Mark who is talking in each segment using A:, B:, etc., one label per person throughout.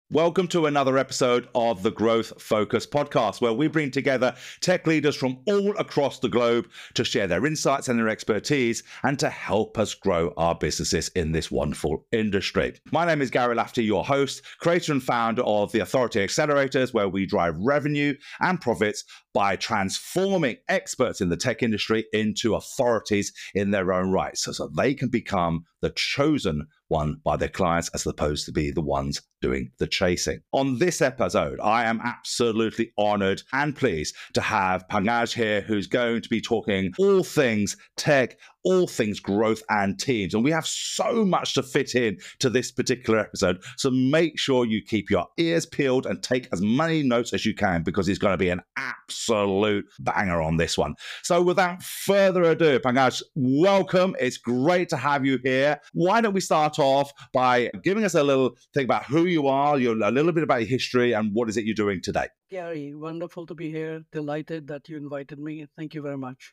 A: Welcome to another episode of the Growth Focus podcast, where we bring together tech leaders from all across the globe to share their insights and their expertise and to help us grow our businesses in this wonderful industry. My name is Gary Lafferty, your host, creator and founder of the Authority Accelerators, where we drive revenue and profits by transforming experts in the tech industry into authorities in their own right, so they can become the chosen one by their clients as opposed to be the ones doing the chasing. On this episode, I am absolutely honored and pleased to have Pankaj here, who's going to be talking all things tech, all things growth and teams. And we have so much to fit in to this particular episode. So make sure you keep your ears peeled and take as many notes as you can, because it's going to be an absolute banger on this one. So without further ado, Pankaj, welcome. It's great to have you here. Why don't we start off by giving us a little thing about who you are, a little bit about your history, and what is it you're doing today?
B: Gary, wonderful to be here. Delighted that you invited me. Thank you very much.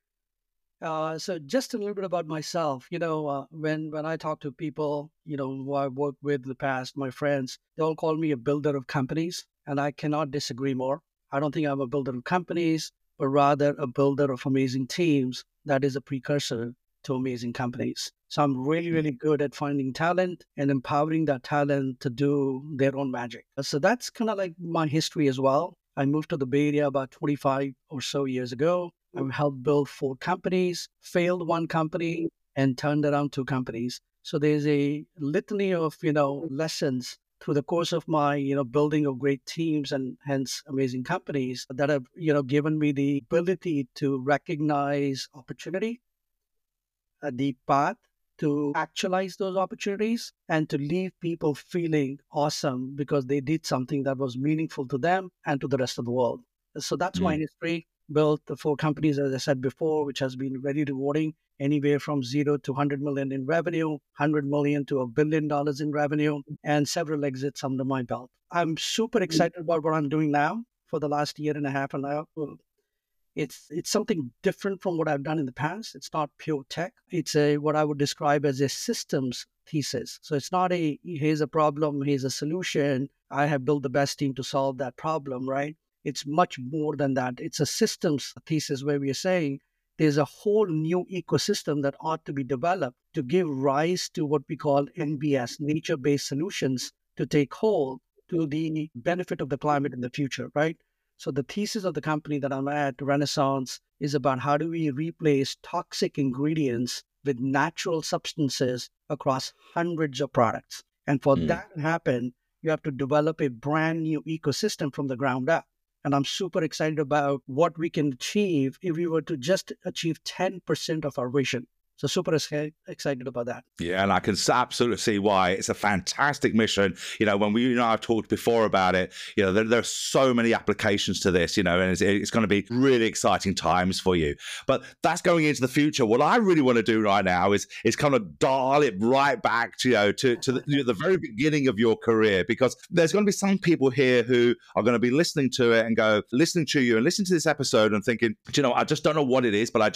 B: So just a little bit about myself. When I talk to people, who I worked with in the past, my friends, they all call me a builder of companies, and I cannot disagree more. I don't think I'm a builder of companies, but rather a builder of amazing teams that is a precursor to amazing companies. So I'm really, really good at finding talent and empowering that talent to do their own magic. So that's kind of like my history as well. I moved to the Bay Area about 25 or so years ago. I've helped build 4 companies, failed 1 company, and turned around 2 companies. So there's a litany of, lessons through the course of my, building of great teams and hence amazing companies that have, given me the ability to recognize opportunity, the path to actualize those opportunities, and to leave people feeling awesome because they did something that was meaningful to them and to the rest of the world. So that's my history. Built the 4 companies, as I said before, which has been very rewarding, anywhere from 0 to 100 million in revenue, 100 million to $1 billion in revenue, and several exits under my belt. I'm super excited about what I'm doing now for the last year and a half. And it's something different from what I've done in the past. It's not pure tech. It's what I would describe as a systems thesis. So it's not here's a problem, here's a solution, I have built the best team to solve that problem, right? It's much more than that. It's a systems thesis where we are saying there's a whole new ecosystem that ought to be developed to give rise to what we call NBS, nature-based solutions, to take hold to the benefit of the climate in the future, right? So the thesis of the company that I'm at, Renaissance, is about how do we replace toxic ingredients with natural substances across hundreds of products. And for that to happen, you have to develop a brand new ecosystem from the ground up. And I'm super excited about what we can achieve if we were to just achieve 10% of our vision. So super excited about that.
A: Yeah, and I can absolutely see why. It's a fantastic mission. When we and I have talked before about it, there are so many applications to this, and it's going to be really exciting times for you. But that's going into the future. What I really want to do right now is kind of dial it right back to the very beginning of your career, because there's going to be some people here who are going to be listening to it and listening to you and listening to this episode and thinking, I just don't know what it is, but I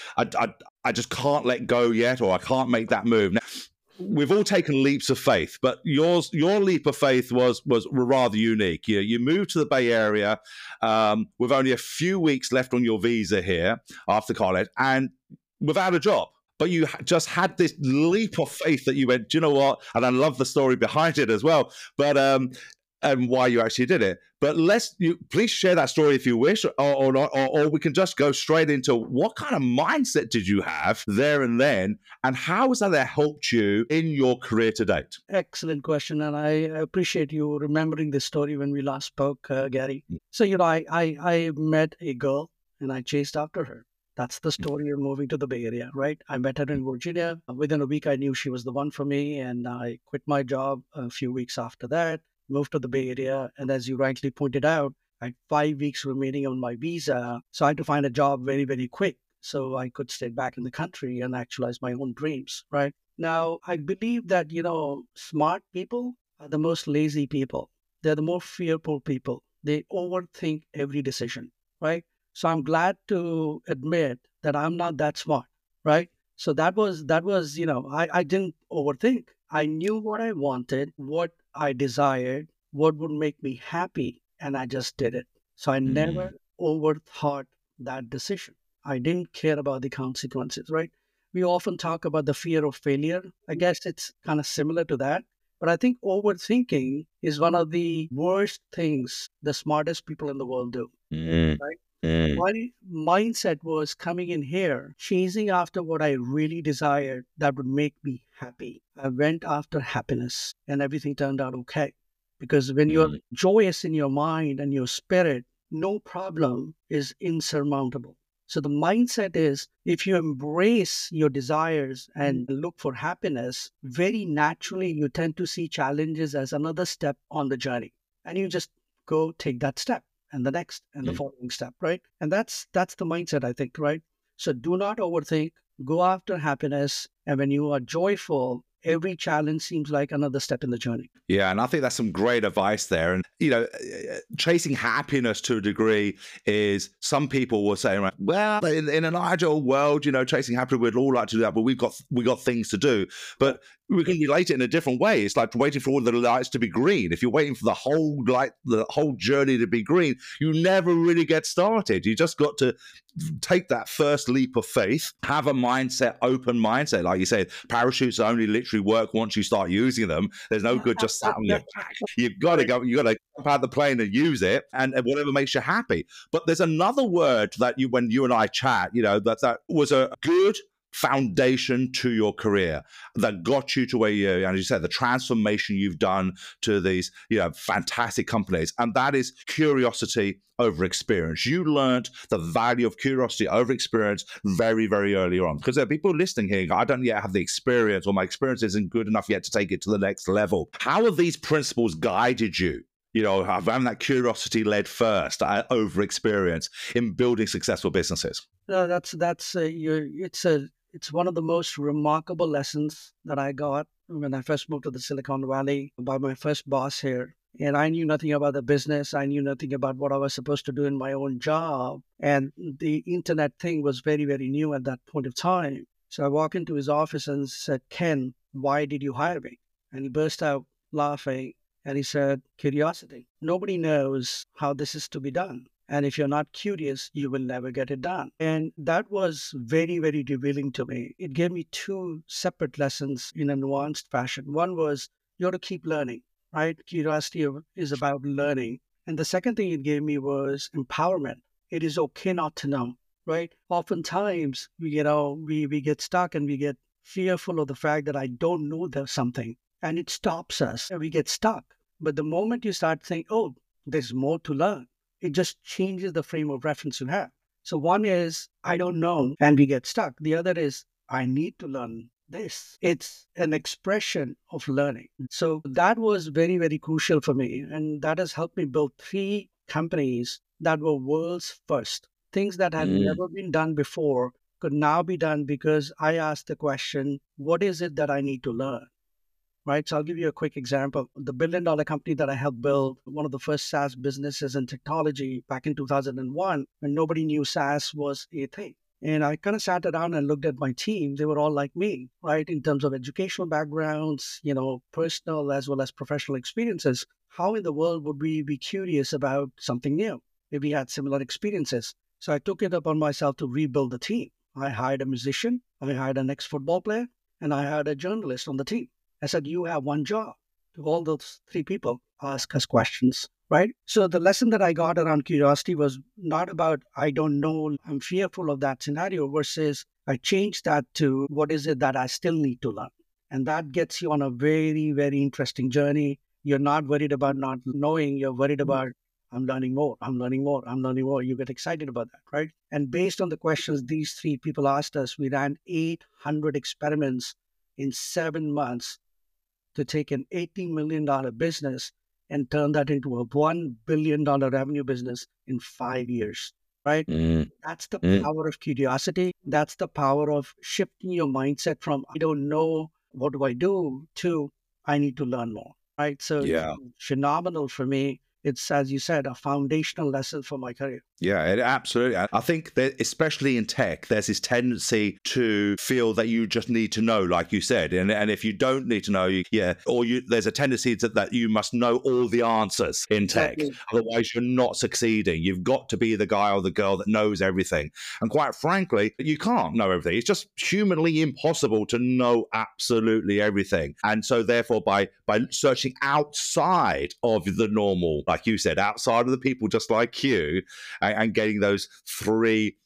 A: just can't let go yet, or I can't make that move. Now, we've all taken leaps of faith, but your leap of faith was rather unique. You moved to the Bay Area with only a few weeks left on your visa here after college and without a job. But you just had this leap of faith that you went, do you know what? And I love the story behind it as well. But and why you actually did it. But please share that story if you wish, or not, or we can just go straight into what kind of mindset did you have there and then, and how has that helped you in your career to date?
B: Excellent question, and I appreciate you remembering this story when we last spoke, Gary. So I met a girl and I chased after her. That's the story of moving to the Bay Area, right? I met her in Virginia. Within a week, I knew she was the one for me, and I quit my job a few weeks after that. Moved to the Bay Area. And as you rightly pointed out, I had 5 weeks remaining on my visa. So I had to find a job very, very quick so I could stay back in the country and actualize my own dreams, right? Now, I believe that, smart people are the most lazy people. They're the more fearful people. They overthink every decision, right? So I'm glad to admit that I'm not that smart, right? So that was, I didn't overthink. I knew what I wanted, what I desired, what would make me happy, and I just did it. So I never
A: Mm.
B: overthought that decision. I didn't care about the consequences, right? We often talk about the fear of failure. I guess it's kind of similar to that. But I think overthinking is one of the worst things the smartest people in the world do,
A: Mm.
B: right?
A: Mm.
B: My mindset was coming in here, chasing after what I really desired that would make me happy. I went after happiness and everything turned out okay. Because when you're
A: Mm.
B: joyous in your mind and your spirit, no problem is insurmountable. So the mindset is if you embrace your desires and look for happiness, very naturally you tend to see challenges as another step on the journey. And you just go take that step and the next and the
A: Mm.
B: following step, right? And that's the mindset, I think, right? So do not overthink, go after happiness, and when you are joyful, every challenge seems like another step in the journey.
A: Yeah, and I think that's some great advice there. And chasing happiness to a degree is some people will say, right, well, in an ideal world, chasing happiness, we'd all like to do that, but we got things to do.
B: Yeah.
A: But we can relate it in a different way. It's like waiting for all the lights to be green. If you're waiting for the whole journey to be green, you never really get started. You just got to take that first leap of faith, have a open mindset. Like you said, parachutes only literally work once you start using them. There's no good just sat on your back. You've got to
B: Right.
A: go, you got to jump out the plane and use it, and whatever makes you happy. But there's another word that when you and I chat, that was a good foundation to your career that got you to where you, and as you said, the transformation you've done to these, fantastic companies. And that is curiosity over experience. You learned the value of curiosity over experience very, very early on. Because there are people listening here, I don't yet have the experience, or my experience isn't good enough yet to take it to the next level. How have these principles guided you? Having that curiosity led first over experience in building successful businesses.
B: No, it's one of the most remarkable lessons that I got when I first moved to the Silicon Valley by my first boss here. And I knew nothing about the business. I knew nothing about what I was supposed to do in my own job. And the internet thing was very, very new at that point of time. So I walked into his office and said, Ken, why did you hire me? And he burst out laughing and he said, curiosity. Nobody knows how this is to be done. And if you're not curious, you will never get it done. And that was very, very revealing to me. It gave me two separate lessons in a nuanced fashion. One was you have to keep learning, right? Curiosity is about learning. And the second thing it gave me was empowerment. It is okay not to know, right? Oftentimes, we get stuck and we get fearful of the fact that I don't know there's something and it stops us and we get stuck. But the moment you start thinking, oh, there's more to learn, it just changes the frame of reference you have. So one is, I don't know, and we get stuck. The other is, I need to learn this. It's an expression of learning. So that was very, very crucial for me. And that has helped me build three companies that were world's first. Things that had
A: Mm.
B: never been done before could now be done because I asked the question, what is it that I need to learn? Right. So I'll give you a quick example. The $1 billion company that I helped build, one of the first SaaS businesses in technology back in 2001, when nobody knew SaaS was a thing. And I kind of sat around and looked at my team. They were all like me, right? In terms of educational backgrounds, personal as well as professional experiences. How in the world would we be curious about something new if we had similar experiences? So I took it upon myself to rebuild the team. I hired a musician, I hired an ex-football player, and I hired a journalist on the team. I said, you have one job. To all those three people, ask us questions, right? So the lesson that I got around curiosity was not about, I don't know, I'm fearful of that scenario, versus I changed that to what is it that I still need to learn? And that gets you on a very, very interesting journey. You're not worried about not knowing, you're worried about, I'm learning more, I'm learning more, I'm learning more. You get excited about that, right? And based on the questions these three people asked us, we ran 800 experiments in 7 months to take an $80 million business and turn that into a $1 billion revenue business in 5 years, right?
A: Mm.
B: That's the
A: Mm.
B: power of curiosity. That's the power of shifting your mindset from, I don't know, what do I do, to I need to learn more, right? So it's
A: Yeah.
B: phenomenal for me it's, as you said, a foundational lesson for my career.
A: Yeah, absolutely. I think that especially in tech, there's this tendency to feel that you just need to know, like you said. And if you don't need to know, there's a tendency that you must know all the answers in tech.
B: Exactly.
A: Otherwise, you're not succeeding. You've got to be the guy or the girl that knows everything. And quite frankly, you can't know everything. It's just humanly impossible to know absolutely everything. And so therefore, by searching outside of the normal, like you said, outside of the people just like you, and getting those three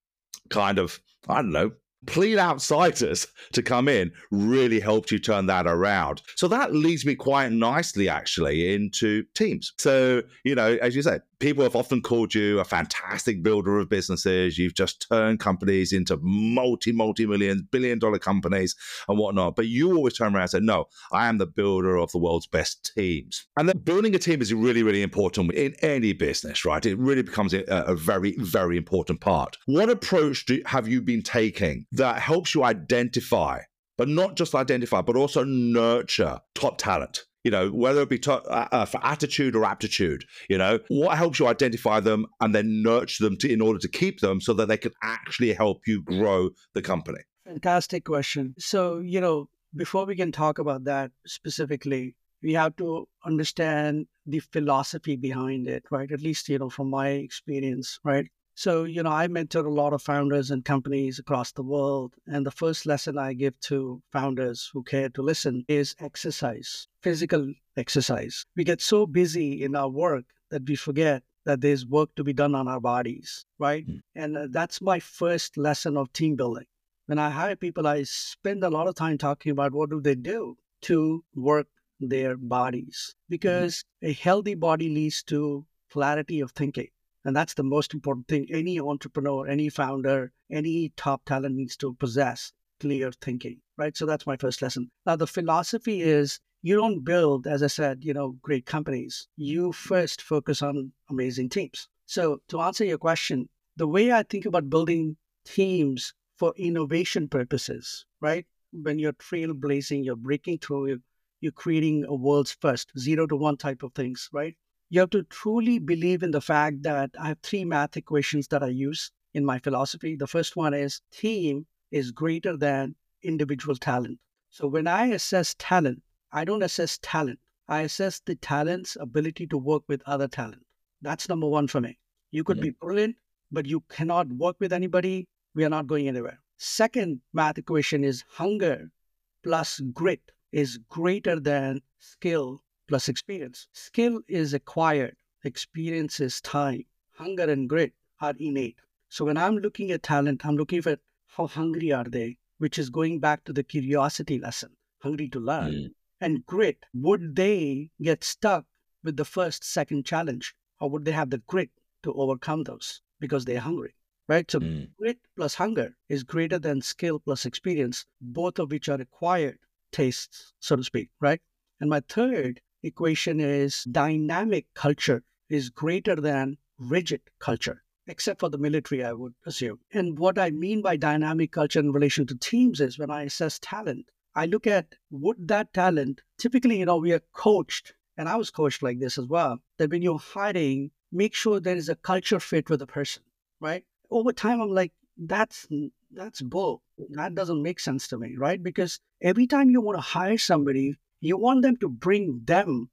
A: kind of, I don't know, complete outsiders to come in really helped you turn that around. So that leads me quite nicely, actually, into teams. So, as you said, people have often called you a fantastic builder of businesses. You've just turned companies into multi-million, billion-dollar companies and whatnot. But you always turn around and say, no, I am the builder of the world's best teams. And then building a team is really, really important in any business, right? It really becomes a very, very important part. What approach have you been taking that helps you identify, but not just identify, but also nurture top talent? Whether it be for attitude or aptitude, what helps you identify them and then nurture them in order to keep them so that they can actually help you grow the company?
B: Fantastic question. So, before we can talk about that specifically, we have to understand the philosophy behind it, right? At least, from my experience, right? So, I mentor a lot of founders and companies across the world. And the first lesson I give to founders who care to listen is exercise, physical exercise. We get so busy in our work that we forget that there's work to be done on our bodies, right? And that's my first lesson of team building. When I hire people, I spend a lot of time talking about what do they do to work their bodies, because a healthy body leads to clarity of thinking. And that's the most important thing any entrepreneur, any founder, any top talent needs to possess: clear thinking, right? So that's my first lesson. Now, the philosophy is you don't build, as I said, great companies. You first focus on amazing teams. So to answer your question, the way I think about building teams for innovation purposes, right? When you're trailblazing, you're breaking through, you're creating a world's first 0 to 1 type of things, right? You have to truly believe in the fact that I have 3 math equations that I use in my philosophy. The first one is team is greater than individual talent. So when I assess talent, I don't assess talent. I assess the talent's ability to work with other talent. That's number 1 for me. You could be brilliant, but you cannot work with anybody. We are not going anywhere. Second math equation is hunger plus grit is greater than skill plus experience. Skill is acquired. Experience is time. Hunger and grit are innate. So when I'm looking at talent, I'm looking at how hungry are they, which is going back to the curiosity lesson, hungry to learn. And grit, would they get stuck with the first, second challenge, or would they have the grit to overcome those because they're hungry, right? So grit plus hunger is greater than skill plus experience, both of which are acquired tastes, so to speak, right? And my third equation is dynamic culture is greater than rigid culture, except for the military, I would assume. And what I mean by dynamic culture in relation to teams is when I assess talent, I look at would that talent, typically, we are coached, and I was coached like this as well, that when you're hiring, make sure there is a culture fit with the person, right? Over time, I'm like, that's bull. That doesn't make sense to me, right? Because every time you want to hire somebody, you want them to bring them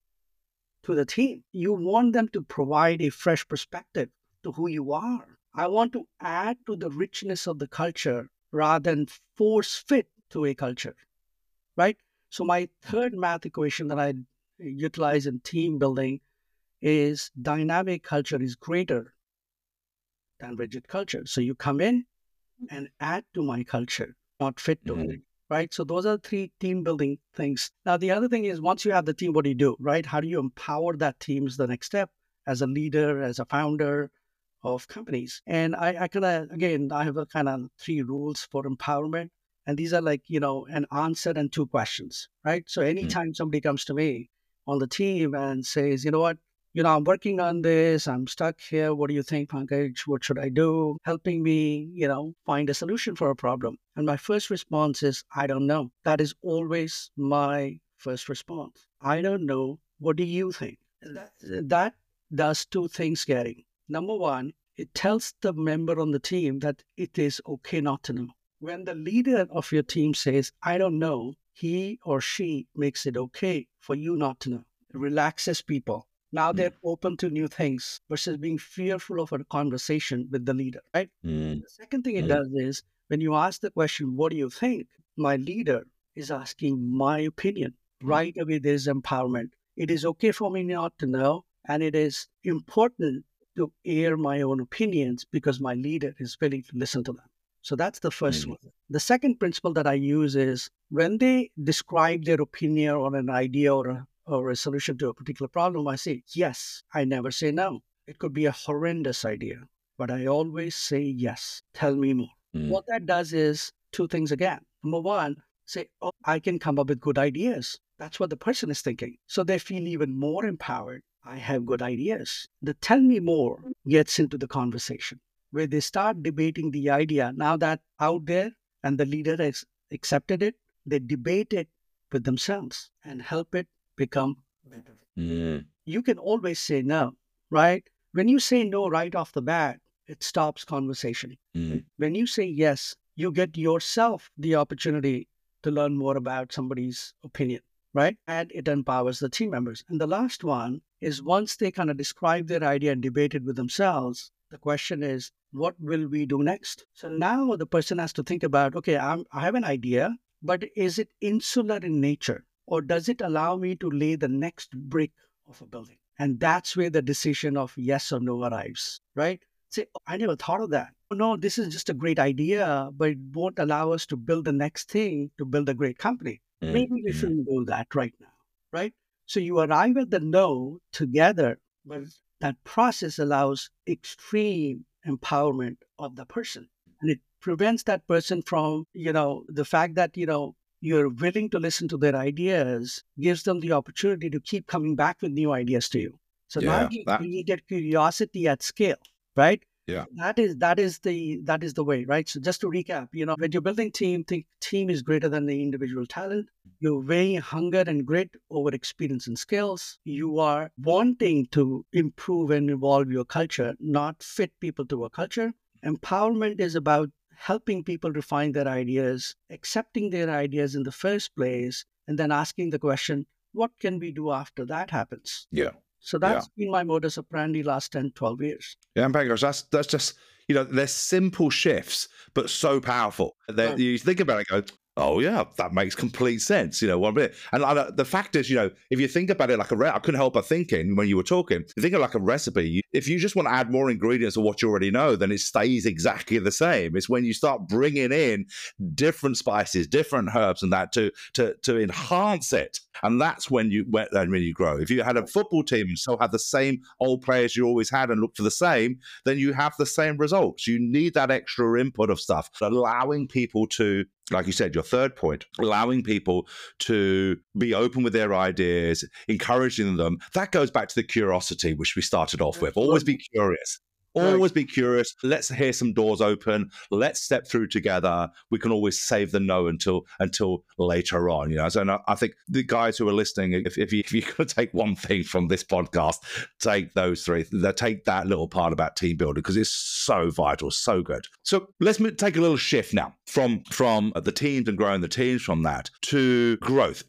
B: to the team. You want them to provide a fresh perspective to who you are. I want to add to the richness of the culture rather than force fit to a culture, right? So my third math equation that I utilize in team building is dynamic culture is greater than rigid culture. So you come in and add to my culture, not fit to it, right? So those are 3 team building things. Now, the other thing is once you have the team, what do you do, right? How do you empower that team is the next step as a leader, as a founder of companies. And I kind of, again, I have a kind of 3 rules for empowerment. And these are like, an answer and 2 questions, right? So anytime somebody comes to me on the team and says, you know what, I'm working on this, I'm stuck here. What do you think, Pankaj? What should I do? Helping me, find a solution for a problem. And my first response is, I don't know. That is always my first response. I don't know. What do you think? That does two things, Gary. Number one, it tells the member on the team that it is okay not to know. When the leader of your team says, I don't know, he or she makes it okay for you not to know. It relaxes people. Now they're open to new things versus being fearful of a conversation with the leader, right?
A: Mm.
B: The second thing it does is when you ask the question, what do you think? My leader is asking my opinion. Right away, there's empowerment. It is okay for me not to know, and it is important to air my own opinions because my leader is willing to listen to them. So that's the first one. The second principle that I use is when they describe their opinion on an idea or a solution to a particular problem, I say, yes, I never say no. It could be a horrendous idea, but I always say yes. Tell me more. What that does is two things again. Number one, say, oh, I can come up with good ideas. That's what the person is thinking. So they feel even more empowered. I have good ideas. The tell me more gets into the conversation where they start debating the idea. Now that out there and the leader has accepted it, they debate it with themselves and help it become better. You can always say no, right? When you say no right off the bat, it stops conversation. When you say yes, you get yourself the opportunity to learn more about somebody's opinion, right? And it empowers the team members. And the last one is once they kind of describe their idea and debate it with themselves, the question is, what will we do next? So now the person has to think about, okay, I have an idea, but is it insular in nature? Or does it allow me to lay the next brick of a building? And that's where the decision of yes or no arrives, right? Say, oh, I never thought of that. Oh, no, this is just a great idea, but it won't allow us to build the next thing to build a great company. Maybe we shouldn't do that right now, right? So you arrive at the no together, but that process allows extreme empowerment of the person. And it prevents that person from, the fact that, you're willing to listen to their ideas, gives them the opportunity to keep coming back with new ideas to you. So now you created curiosity at scale, right?
A: Yeah.
B: That is the way, right? So just to recap, when you're building team, think team is greater than the individual talent. You're weighing hunger and grit over experience and skills. You are wanting to improve and evolve your culture, not fit people to a culture. Empowerment is about helping people refine their ideas, accepting their ideas in the first place, and then asking the question, what can we do after that happens?
A: Yeah.
B: So that's been my modus operandi last 10, 12 years.
A: Yeah, and Pankaj, that's just, they're simple shifts, but so powerful. You think about it and go, oh, yeah, that makes complete sense, one bit. And the fact is, if you think about it like I couldn't help but thinking when you were talking, you think of like a recipe. If you just want to add more ingredients of what you already know, then it stays exactly the same. It's when you start bringing in different spices, different herbs and that to enhance it. And that's when you grow. If you had a football team and still had the same old players you always had and look for the same, then you have the same results. You need that extra input of stuff, allowing people to, like you said, your third point, allowing people to be open with their ideas, encouraging them. That goes back to the curiosity, which we started off with. Always be curious. Always be curious. Let's hear some doors open. Let's step through together. We can always save the no until later on. So I think the guys who are listening, if you're going to take one thing from this podcast, take those three. Take that little part about team building because it's so vital, so good. So let's take a little shift now from the teams and growing the teams from that to growth,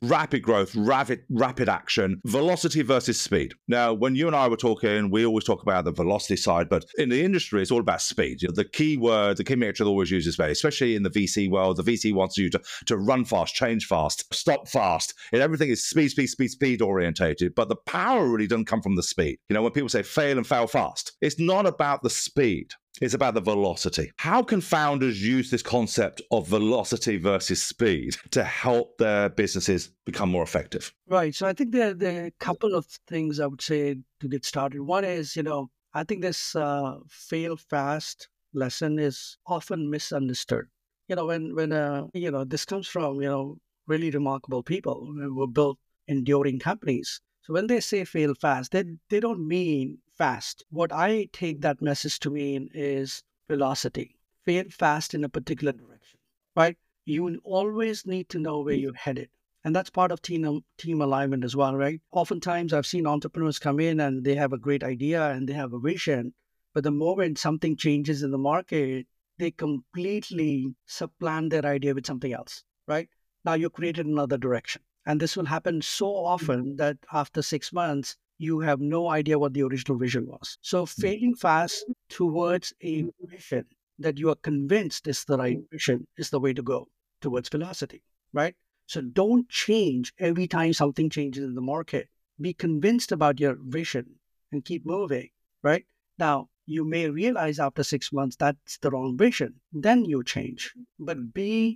A: rapid action, velocity versus speed. Now, when you and I were talking, we always talk about the velocity side, but in the industry, it's all about speed. The key word, the key metric always uses speed, especially in the VC world. The VC wants you to run fast, change fast, stop fast. And everything is speed orientated. But the power really doesn't come from the speed. When people say fail and fail fast, it's not about the speed. It's about the velocity. How can founders use this concept of velocity versus speed to help their businesses become more effective?
B: Right. So I think there are a couple of things I would say to get started. One is, I think this fail fast lesson is often misunderstood. When this comes from, really remarkable people who built enduring companies. So when they say fail fast, they don't mean fast. What I take that message to mean is velocity. Fail fast in a particular direction, right? You always need to know where you're headed. And that's part of team alignment as well, right? Oftentimes I've seen entrepreneurs come in and they have a great idea and they have a vision, but the moment something changes in the market, they completely supplant their idea with something else, right? Now you created another direction. And this will happen so often that after 6 months, you have no idea what the original vision was. So failing fast towards a vision that you are convinced is the right vision is the way to go towards velocity, right? So don't change every time something changes in the market. Be convinced about your vision and keep moving, right? Now, you may realize after 6 months that's the wrong vision. Then you change, but be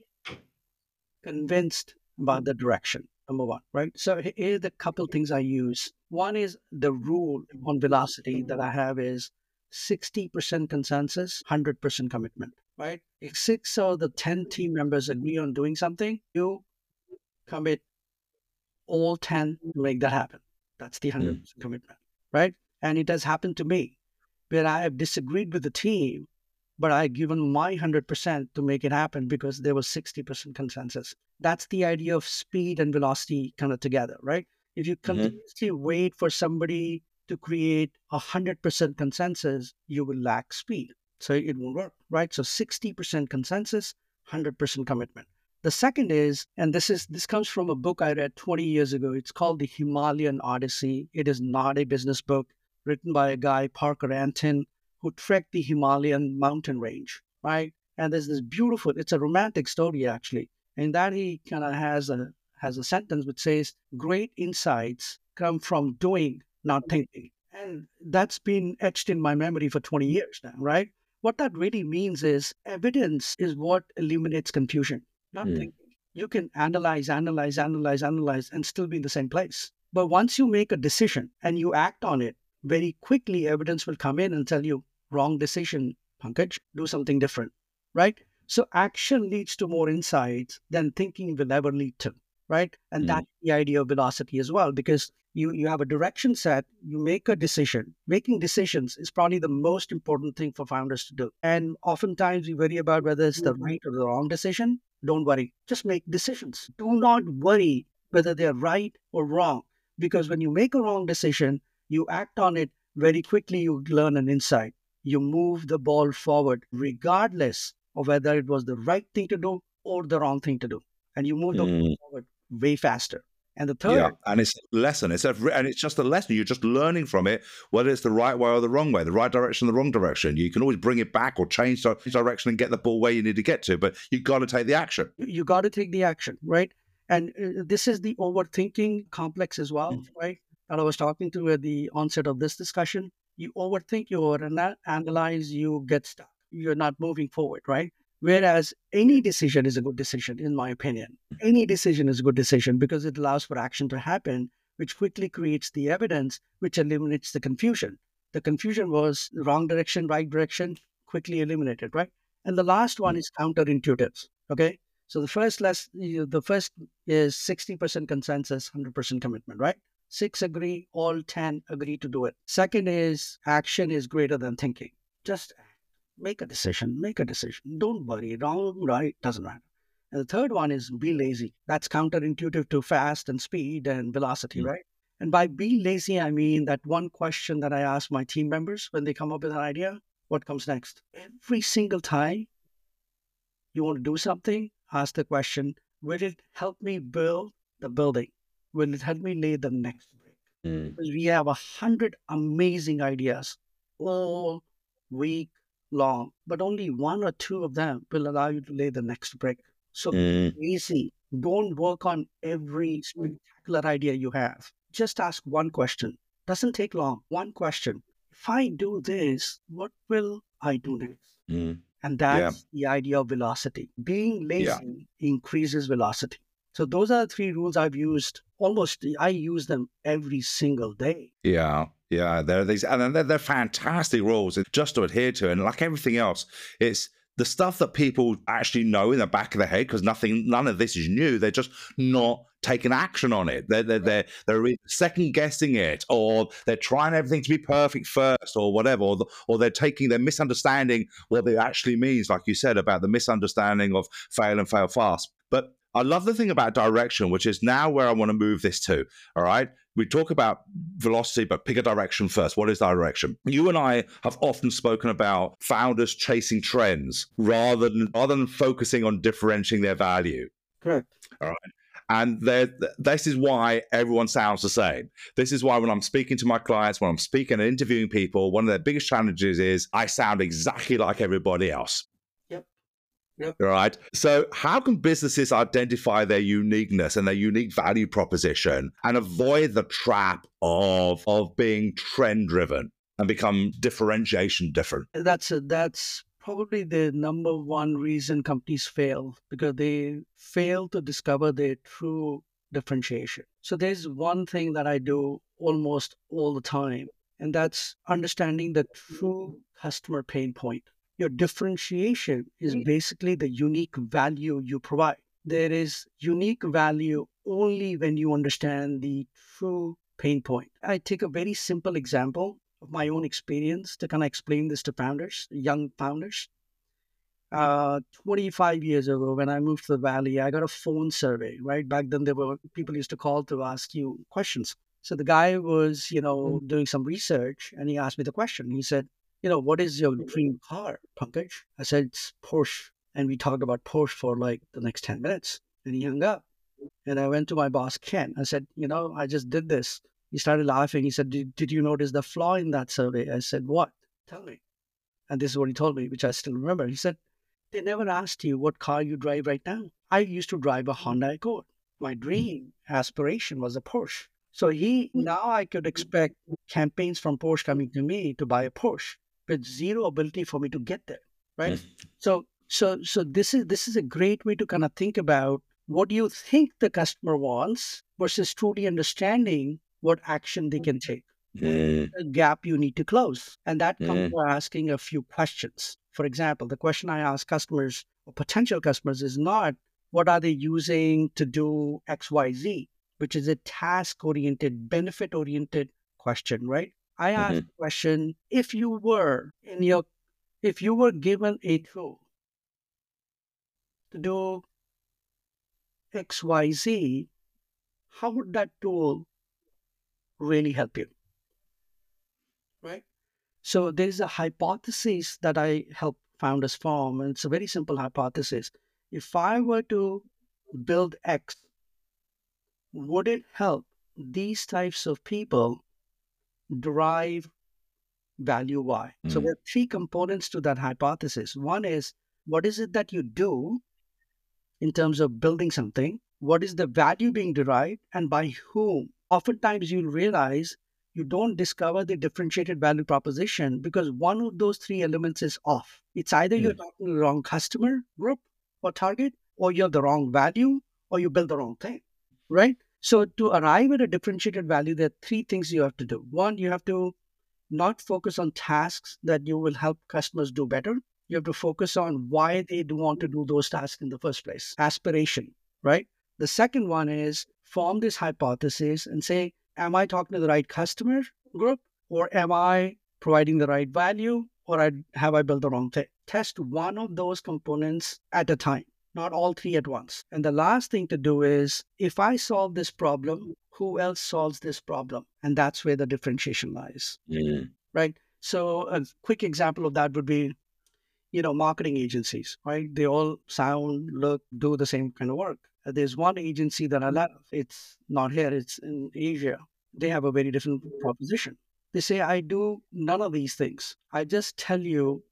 B: convinced about the direction, number one, right? So here are the couple things I use. One is the rule on velocity that I have is 60% consensus, 100% commitment, right? If 6 of the 10 team members agree on doing something, you commit all 10 to make that happen. That's the 100% commitment, right? And it has happened to me where I have disagreed with the team, but I've given my 100% to make it happen because there was 60% consensus. That's the idea of speed and velocity kind of together, right? If you continuously wait for somebody to create 100% consensus, you will lack speed. So it won't work, right? So 60% consensus, 100% commitment. The second is, and this comes from a book I read 20 years ago. It's called The Himalayan Odyssey. It is not a business book, written by a guy, Parker Antin, who trekked the Himalayan mountain range, right? And there's this beautiful, it's a romantic story actually. And that he kind of has a sentence which says, great insights come from doing, not thinking. And that's been etched in my memory for 20 years now, right? What that really means is evidence is what eliminates confusion, not thinking. You can analyze, and still be in the same place. But once you make a decision and you act on it, very quickly evidence will come in and tell you, wrong decision, Pankaj, do something different, right? So action leads to more insights than thinking will ever lead to, right? And that's the idea of velocity as well, because you have a direction set, you make a decision. Making decisions is probably the most important thing for founders to do. And oftentimes we worry about whether it's the right or the wrong decision. Don't worry, just make decisions. Do not worry whether they're right or wrong, because when you make a wrong decision, you act on it very quickly, you learn an insight. You move the ball forward, regardless of whether it was the right thing to do or the wrong thing to do. And you move the ball forward way faster. And the third,
A: and it's a lesson. And it's just a lesson. You're just learning from it, whether it's the right way or the wrong way, the right direction or the wrong direction. You can always bring it back or change direction and get the ball where you need to get to, but you've got to take the action.
B: You got to take the action, right? And this is the overthinking complex as well, right? That I was talking to at the onset of this discussion. You overthink, you overanalyze, you get stuck. You're not moving forward, right? Whereas any decision is a good decision, in my opinion. Any decision is a good decision because it allows for action to happen, which quickly creates the evidence, which eliminates the confusion. The confusion was the wrong direction, right direction, quickly eliminated, right? And the last one is counterintuitive, okay? So the first is 60% consensus, 100% commitment, right? 6 agree, all 10 agree to do it. Second is action is greater than thinking. Just make a decision. Don't worry, wrong, right, doesn't matter. And the third one is be lazy. That's counterintuitive to fast and speed and velocity, right? And by be lazy, I mean that one question that I ask my team members when they come up with an idea, what comes next? Every single time you want to do something, ask the question, will it help me build the building? Will it help me lay the next brick? Because we have 100 amazing ideas all week long, but only 1 or 2 of them will allow you to lay the next brick. So be easy. Don't work on every spectacular idea you have. Just ask one question. Doesn't take long. One question. If I do this, what will I do next? And that's the idea of velocity. Being lazy increases velocity. So those are the 3 rules I've used. I use them every single day.
A: Yeah, there are these, and they're fantastic rules just to adhere to. And like everything else, it's the stuff that people actually know in the back of their head, because none of this is new. They're just not taking action on it. They're second guessing it, or they're trying everything to be perfect first, or whatever, or they're misunderstanding what it actually means, like you said about the misunderstanding of fail and fail fast. But I love the thing about direction, which is now where I want to move this to. All right. We talk about velocity, but pick a direction first. What is direction? You and I have often spoken about founders chasing trends rather than focusing on differentiating their value.
B: Correct.
A: All right. And this is why everyone sounds the same. This is why when I'm speaking to my clients, when I'm speaking and interviewing people, one of their biggest challenges is I sound exactly like everybody else.
B: Yep.
A: Right. So how can businesses identify their uniqueness and their unique value proposition and avoid the trap of being trend driven and become differentiation different?
B: That's probably the number one reason companies fail, because they fail to discover their true differentiation. So there's one thing that I do almost all the time, and that's understanding the true customer pain point. Your differentiation is basically the unique value you provide. There is unique value only when you understand the true pain point. I take a very simple example of my own experience to kind of explain this to founders, young founders. 25 years ago, when I moved to the Valley, I got a phone survey, right? Back then, there were people used to call to ask you questions. So the guy was, doing some research, and he asked me the question. He said, what is your dream car, Pankaj? I said, it's Porsche. And we talked about Porsche for like the next 10 minutes. And he hung up. And I went to my boss, Ken. I said, I just did this. He started laughing. He said, did you notice the flaw in that survey? I said, what? Tell me. And this is what he told me, which I still remember. He said, they never asked you what car you drive right now. I used to drive a Honda Accord. My dream aspiration was a Porsche. So now I could expect campaigns from Porsche coming to me to buy a Porsche, with zero ability for me to get there, right? So this is a great way to kind of think about what do you think the customer wants versus truly understanding what action they can take. A gap you need to close. And that comes by asking a few questions. For example, the question I ask customers or potential customers is not what are they using to do XYZ, which is a task-oriented, benefit-oriented question, right? I asked the question, if you were given a tool to do XYZ, how would that tool really help you? Right? So there's a hypothesis that I help founders form, and it's a very simple hypothesis. If I were to build X, would it help these types of people derive value Y? So there are three components to that hypothesis. One is, what is it that you do in terms of building something? What is the value being derived and by whom? Oftentimes you'll realize you don't discover the differentiated value proposition because one of those three elements is off. It's either you're talking to the wrong customer group or target, or you have the wrong value, or you build the wrong thing, right? So to arrive at a differentiated value, there are three things you have to do. One, you have to not focus on tasks that you will help customers do better. You have to focus on why they do want to do those tasks in the first place. Aspiration, right? The second one is form this hypothesis and say, am I talking to the right customer group, or am I providing the right value, or have I built the wrong thing? Test one of those components at a time, not all three at once. And the last thing to do is, if I solve this problem, who else solves this problem? And that's where the differentiation lies, right? So a quick example of that would be, marketing agencies, right? They all sound, look, do the same kind of work. There's one agency that I love. It's not here, it's in Asia. They have a very different proposition. They say, I do none of these things. I just help you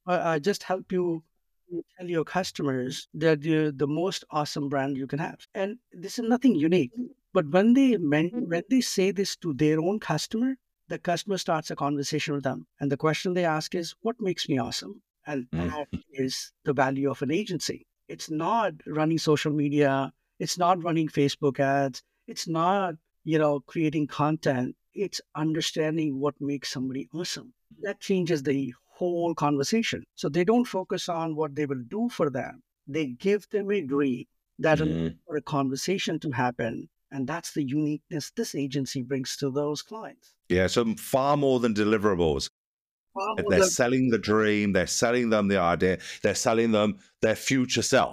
B: tell your customers that you're the most awesome brand you can have. And this is nothing unique. But when they say this to their own customer, the customer starts a conversation with them. And the question they ask is, what makes me awesome? And that is the value of an agency. It's not running social media. It's not running Facebook ads. It's not, creating content. It's understanding what makes somebody awesome. That changes the whole conversation. So they don't focus on what they will do for them. They give them a dream that allows for a conversation to happen. And that's the uniqueness this agency brings to those clients.
A: Yeah, so far more than deliverables. They're selling the dream. They're selling them the idea. They're selling them their future self.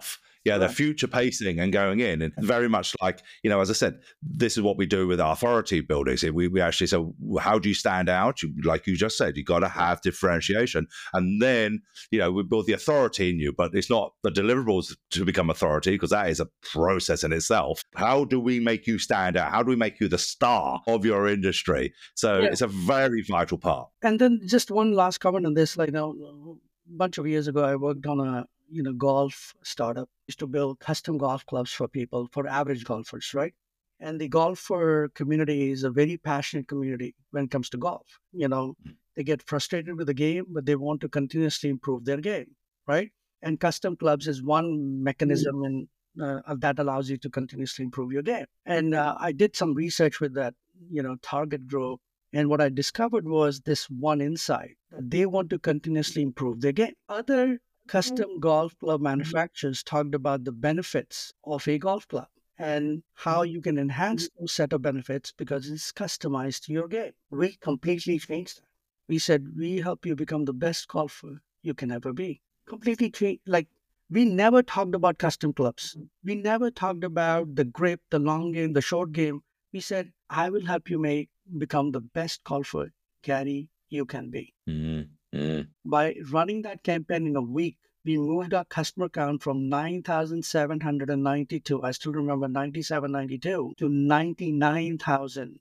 A: Yeah, they're future pacing and going in, and very much like, as I said, this is what we do with our authority building. So we actually say, how do you stand out? Like you just said, you got to have differentiation, and then we build the authority in you. But it's not the deliverables to become authority, because that is a process in itself. How do we make you stand out? How do we make you the star of your industry? So it's a very vital part.
B: And then just one last comment on this, a bunch of years ago, I worked on a golf startup. Used to build custom golf clubs for people, for average golfers, right? And the golfer community is a very passionate community when it comes to golf. They get frustrated with the game, but they want to continuously improve their game, right? And custom clubs is one mechanism in that allows you to continuously improve your game. And I did some research with that, target group. And what I discovered was this one insight: they want to continuously improve their game. Other custom golf club manufacturers talked about the benefits of a golf club and how you can enhance those set of benefits because it's customized to your game. We completely changed that. We said, we help you become the best golfer you can ever be. Completely changed. We never talked about custom clubs. We never talked about the grip, the long game, the short game. We said, I will help you become the best golfer, Gary, you can be. By running that campaign in a week, we moved our customer count from 9,792, I still remember 9792, to 99,000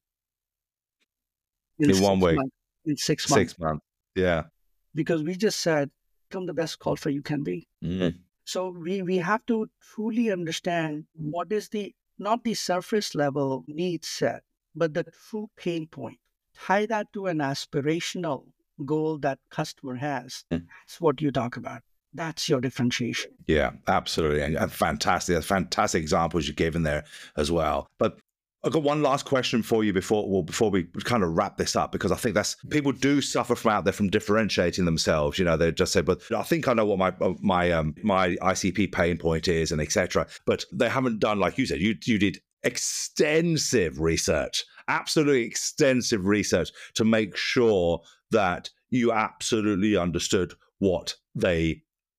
A: in 1 week.
B: In 6 months.
A: 6 months, yeah.
B: Because we just said, become the best golfer you can be. So we have to truly understand what is not the surface level need set, but the true pain point. Tie that to an aspirational goal that customer has. That's what you talk about. That's your differentiation.
A: Yeah, absolutely. And fantastic. Fantastic examples you've given there as well. But I've got one last question for you before we kind of wrap this up, because I think people do suffer from differentiating themselves. They just say, but I think I know what my ICP pain point is, and etc. But they haven't done, like you said, you did extensive research, absolutely extensive research to make sure that you absolutely understood what their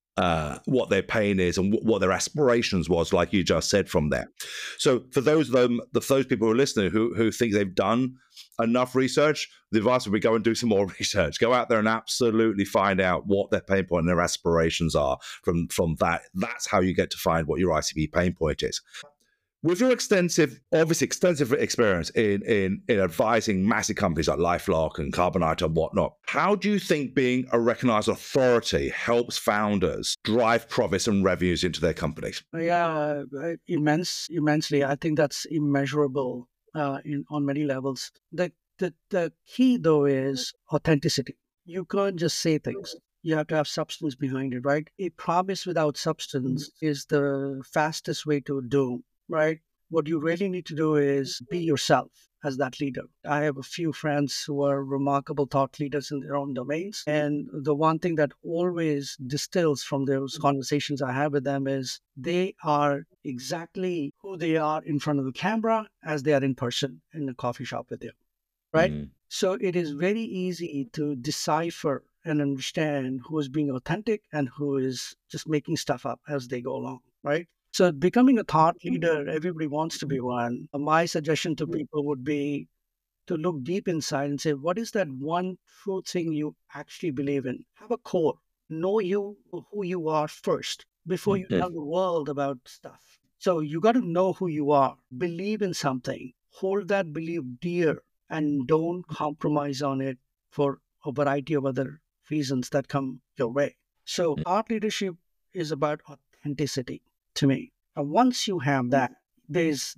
A: pain is and what their aspirations was, like you just said from there. So for those people who are listening who think they've done enough research, the advice would be go and do some more research. Go out there and absolutely find out what their pain point and their aspirations are. From that, that's how you get to find what your ICP pain point is. With your extensive experience in advising massive companies like LifeLock and Carbonite and whatnot, how do you think being a recognized authority helps drive profits and revenues into their companies?
B: Yeah, immensely. I think that's immeasurable on many levels. The key, though, is authenticity. You can't just say things. You have to have substance behind it, right? A promise without substance is the fastest way to doom. Right? What you really need to do is be yourself as that leader. I have a few friends who are remarkable thought leaders in their own domains. And the one thing that always distills from those conversations I have with them is they are exactly who they are in front of the camera as they are in person in a coffee shop with you. Right? So it is very easy to decipher and understand who is being authentic and who is just making stuff up as they go along. Right? So becoming a thought leader, everybody wants to be one. My suggestion to people would be to look deep inside and say, what is that one true thing you actually believe in? Have a core. Know who you are first before you tell the world about stuff. So you got to know who you are. Believe in something. Hold that belief dear and don't compromise on it for a variety of other reasons that come your way. So thought leadership is about authenticity. To me, and once you have that, there's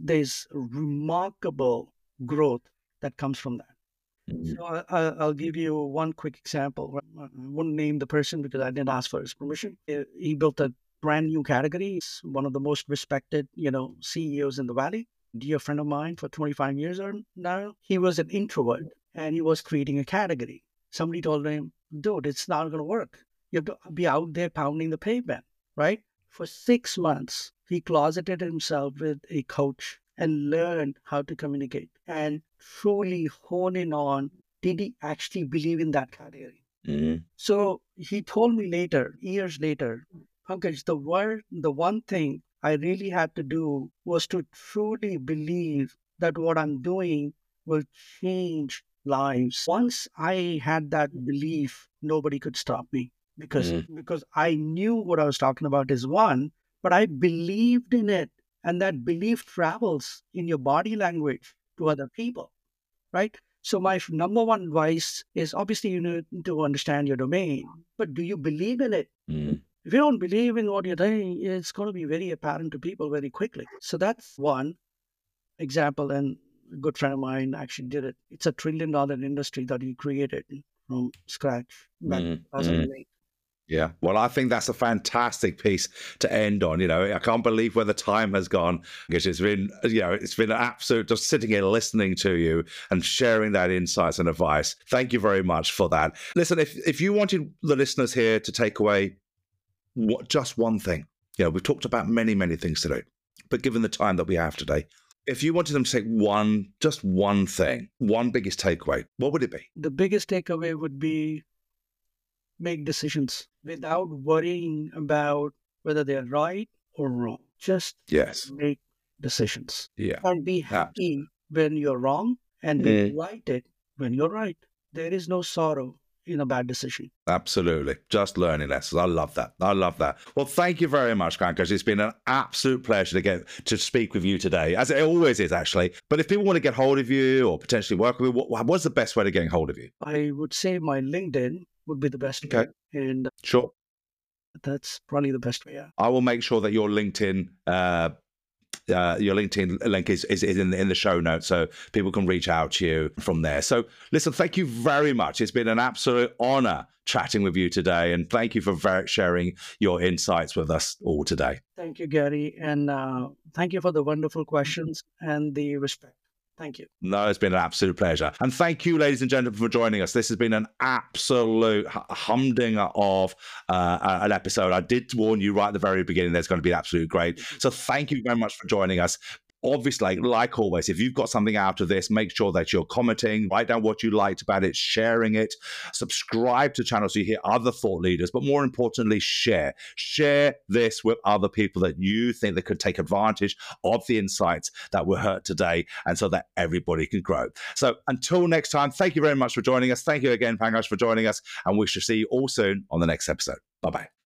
B: remarkable growth that comes from that. So I'll give you one quick example. I wouldn't name the person because I didn't ask for his permission. He built a brand new category. He's one of the most respected, CEOs in the Valley. Dear friend of mine for 25 years or now. He was an introvert and he was creating a category. Somebody told him, dude, it's not going to work. You have to be out there pounding the pavement, right? For 6 months, he closeted himself with a coach and learned how to communicate and truly hone in on, did he actually believe in that category? So he told me later, years later, Pankaj, the one thing I really had to do was to truly believe that what I'm doing will change lives. Once I had that belief, nobody could stop me because I knew what I was talking about is one, but I believed in it. And that belief travels in your body language to other people, right? So my number one advice is obviously you need to understand your domain, but do you believe in it?
A: Mm.
B: If you don't believe in what you're doing, it's going to be very apparent to people very quickly. So that's one example. And a good friend of mine actually did it. It's a $1 trillion industry that he created from scratch back in
A: Mm.
B: 2008.
A: Yeah. Well, I think that's a fantastic piece to end on. I can't believe where the time has gone, because it's been, it's been an absolute just sitting here listening to you and sharing that insights and advice. Thank you very much for that. Listen, if you wanted the listeners here to take away just one thing, we've talked about many, many things today, but given the time that we have today, if you wanted them to take just one thing, one biggest takeaway, what would it be?
B: The biggest takeaway would be make decisions without worrying about whether they're right or wrong. Just
A: Yes.
B: make decisions.
A: Yeah.
B: And be happy when you're wrong and be delighted when you're right. There is no sorrow in a bad decision.
A: Absolutely. Just learning lessons. I love that. I love that. Well, thank you very much, Pankaj. It's been an absolute pleasure to get to speak with you today, as it always is, actually. But if people want to get hold of you or potentially work with you, what's the best way to getting hold of you?
B: I would say my LinkedIn would be the best way. And
A: Sure.
B: That's probably the best way. Yeah.
A: I will make sure that your LinkedIn link is in the show notes, so people can reach out to you from there. So listen, thank you very much. It's been an absolute honor chatting with you today, and thank you for sharing your insights with us all today.
B: Thank you, Gary, and thank you for the wonderful questions and the respect. Thank you.
A: No, it's been an absolute pleasure. And thank you, ladies and gentlemen, for joining us. This has been an absolute humdinger of an episode. I did warn you right at the very beginning there's going to be absolute great. So thank you very much for joining us. Obviously, like always, if you've got something out of this, make sure that you're commenting, write down what you liked about it, sharing it, subscribe to the channel so you hear other thought leaders, but more importantly, share this with other people that you think that could take advantage of the insights that were heard today, and so that everybody can grow. So until next time, thank you very much for joining us. Thank you again, Pankaj, for joining us, and we shall see you all soon on the next episode. Bye-bye.